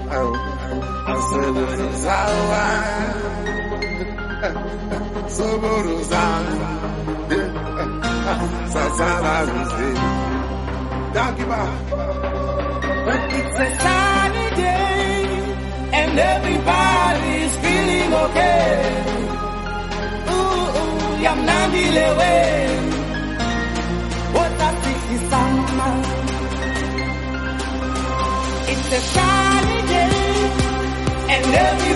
I said it's alright. Soborozan, Sasalazi, Dakiba. It's a sunny day, and everybody's feeling okay. Ooh, yam nandi lewe. What a city summer. It's a sunny day, and every